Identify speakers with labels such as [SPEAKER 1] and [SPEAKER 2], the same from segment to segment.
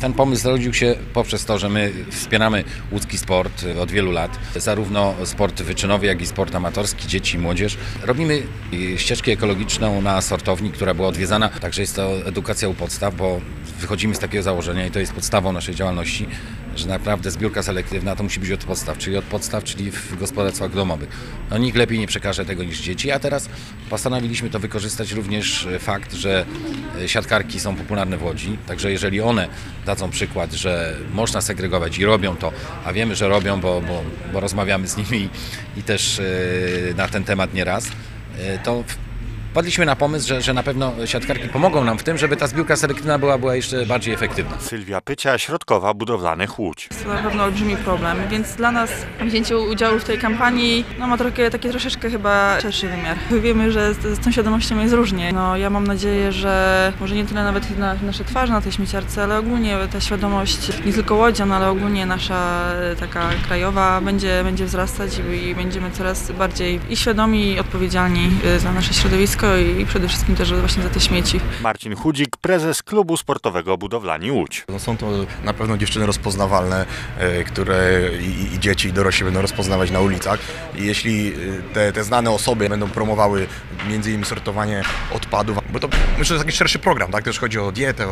[SPEAKER 1] Ten pomysł zrodził się poprzez to, że my wspieramy łódzki sport od wielu lat, zarówno sport wyczynowy, jak i sport amatorski, dzieci i młodzież. Robimy ścieżkę ekologiczną na sortowni, która była odwiedzana, także jest to edukacja u podstaw, bo wychodzimy z takiego założenia i to jest podstawą naszej działalności, że naprawdę zbiórka selektywna to musi być od podstaw, czyli w gospodarstwach domowych. No nikt lepiej nie przekaże tego niż dzieci, a teraz postanowiliśmy to wykorzystać również fakt, że siatkarki są popularne w Łodzi, także jeżeli one dadzą przykład, że można segregować i robią to, a wiemy, że robią, bo rozmawiamy z nimi i też na ten temat nieraz, to wpadliśmy na pomysł, że na pewno siatkarki pomogą nam w tym, żeby ta zbiórka selektywna była jeszcze bardziej efektywna.
[SPEAKER 2] Sylwia Pycia, Środkowa Budowlanych Łódź.
[SPEAKER 3] To na pewno olbrzymi problem, więc dla nas wzięcie udziału w tej kampanii ma taki troszeczkę chyba szerszy wymiar. Wiemy, że z tą świadomością jest różnie. Ja mam nadzieję, że może nie tyle nawet nasze twarze na tej śmieciarce, ale ogólnie ta świadomość, nie tylko łodzian, ale ogólnie nasza taka krajowa będzie wzrastać i będziemy coraz bardziej i świadomi, i odpowiedzialni za nasze środowisko i przede wszystkim też właśnie za te śmieci.
[SPEAKER 2] Marcin Chudzik, prezes Klubu Sportowego Budowlani Łódź.
[SPEAKER 4] Są to na pewno dziewczyny rozpoznawalne, które i dzieci, i dorośli będą rozpoznawać na ulicach. I jeśli te znane osoby będą promowały między innymi sortowanie odpadów, bo to myślę, że jest taki szerszy program, tak? Też chodzi o dietę,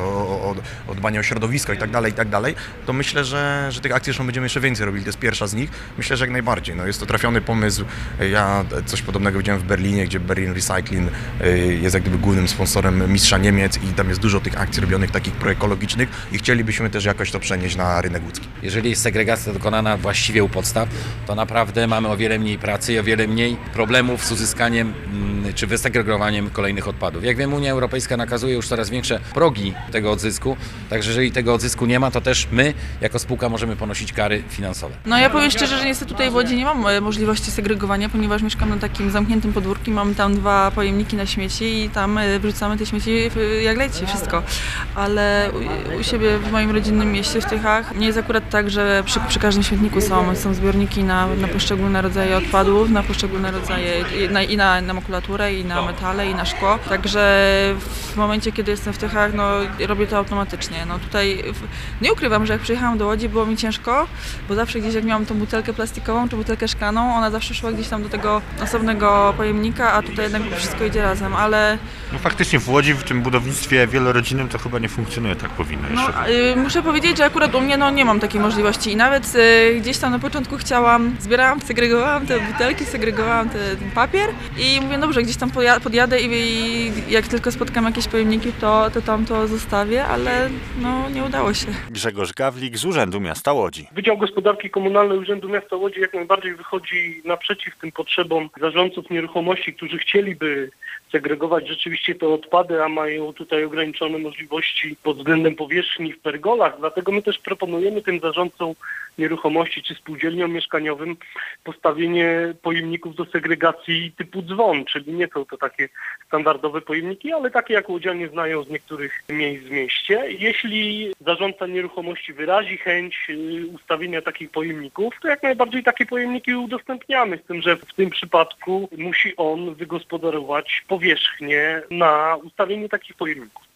[SPEAKER 4] o dbanie o środowisko i tak dalej, to myślę, że tych akcji zresztą będziemy jeszcze więcej robili. To jest pierwsza z nich. Myślę, że jak najbardziej. Jest to trafiony pomysł. Ja coś podobnego widziałem w Berlinie, gdzie Berlin Recycling jest jak gdyby głównym sponsorem Mistrza Niemiec i tam jest dużo tych akcji robionych takich proekologicznych i chcielibyśmy też jakoś to przenieść na rynek łódzki.
[SPEAKER 1] Jeżeli jest segregacja dokonana właściwie u podstaw, to naprawdę mamy o wiele mniej pracy i o wiele mniej problemów z uzyskaniem czy wysegregowaniem kolejnych odpadów. Jak wiem, Unia Europejska nakazuje już coraz większe progi tego odzysku, także jeżeli tego odzysku nie ma, to też my jako spółka możemy ponosić kary finansowe.
[SPEAKER 3] Ja powiem szczerze, że niestety tutaj w Łodzi nie mam możliwości segregowania, ponieważ mieszkam na takim zamkniętym podwórku, mamy tam 2 pojemniki na śmieci i tam wrzucamy te śmieci jak leci, wszystko. Ale u siebie w moim rodzinnym mieście, w Tychach, nie jest akurat tak, że przy każdym śmietniku są zbiorniki na poszczególne rodzaje odpadów, na poszczególne rodzaje i na makulaturę, i na metale, i na szkło. Także w momencie, kiedy jestem w Tychach, robię to automatycznie. Tutaj nie ukrywam, że jak przyjechałam do Łodzi, było mi ciężko, bo zawsze gdzieś jak miałam tą butelkę plastikową czy butelkę szklaną, ona zawsze szła gdzieś tam do tego osobnego pojemnika, a tutaj jednak wszystko idzie razem, ale...
[SPEAKER 2] Faktycznie w Łodzi, w tym budownictwie wielorodzinnym to chyba nie funkcjonuje, tak powinno jeszcze.
[SPEAKER 3] Muszę powiedzieć, że akurat u mnie nie mam takiej możliwości i nawet gdzieś tam na początku segregowałam te butelki, segregowałam ten papier i mówię, dobrze, gdzieś tam podjadę i jak tylko spotkam jakieś pojemniki, to tam to zostawię, ale nie udało się.
[SPEAKER 2] Grzegorz Gawlik z Urzędu Miasta Łodzi.
[SPEAKER 5] Wydział Gospodarki Komunalnej Urzędu Miasta Łodzi jak najbardziej wychodzi naprzeciw tym potrzebom zarządców nieruchomości, którzy chcieliby segregować rzeczywiście te odpady, a mają tutaj ograniczone możliwości pod względem powierzchni w pergolach. Dlatego my też proponujemy tym zarządcom nieruchomości czy spółdzielniom mieszkaniowym postawienie pojemników do segregacji typu dzwon, czyli nie są to takie standardowe pojemniki, ale takie jak łodzianie znają z niektórych miejsc w mieście. Jeśli zarządca nieruchomości wyrazi chęć ustawienia takich pojemników, to jak najbardziej takie pojemniki udostępniamy, z tym, że w tym przypadku musi on wygospodarować powierzchnię na ustawienie takich pojemników.